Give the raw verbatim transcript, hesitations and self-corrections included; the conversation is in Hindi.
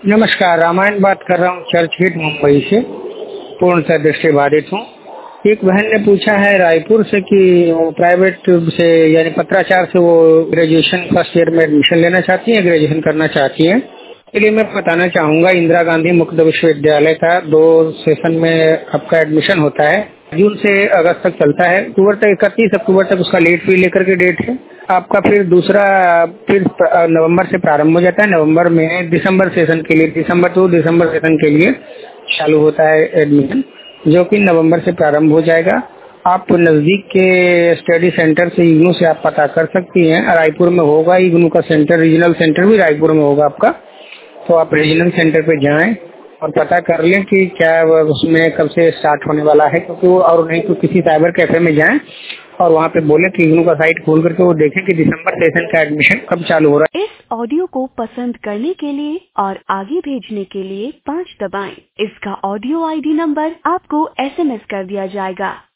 नमस्कार, रामायण बात कर रहा हूँ चर्च गेट मुंबई से। पूर्णतः दृष्टि बाधित हूँ। एक बहन ने पूछा है रायपुर से कि वो प्राइवेट से यानी पत्राचार से वो ग्रेजुएशन फर्स्ट ईयर में एडमिशन लेना चाहती है, ग्रेजुएशन करना चाहती है। इसके लिए मैं बताना चाहूंगा इंदिरा गांधी मुक्त विश्वविद्यालय का दो सेशन में आपका एडमिशन होता है। जून से अगस्त तक चलता है। अक्टूबर तक इकतीस अक्टूबर तक उसका लेट फी लेकर के डेट है आपका। फिर दूसरा फिर नवंबर से प्रारंभ हो जाता है। नवंबर में दिसंबर सेशन के लिए दिसंबर टू दिसंबर सेशन के लिए चालू होता है एडमिशन, जो कि नवंबर से प्रारंभ हो जाएगा। आप नजदीक के स्टडी सेंटर से इग्नू से आप पता कर सकती हैं। रायपुर में होगा इग्नू का सेंटर, रीजनल सेंटर भी रायपुर में होगा आपका। तो आप रीजनल सेंटर पे जाएं और पता कर लें कि क्या उसमें कब से स्टार्ट होने वाला है, क्योंकि वो और नहीं तो किसी साइबर कैफे में जाएं और वहाँ पे बोले कि इग्नू का साइट खोल करके वो देखें कि दिसंबर सेशन का एडमिशन कब चालू हो रहा है। इस ऑडियो को पसंद करने के लिए और आगे भेजने के लिए पाँच दबाएं। इसका ऑडियो आईडी नंबर आपको एसएमएस कर दिया जाएगा।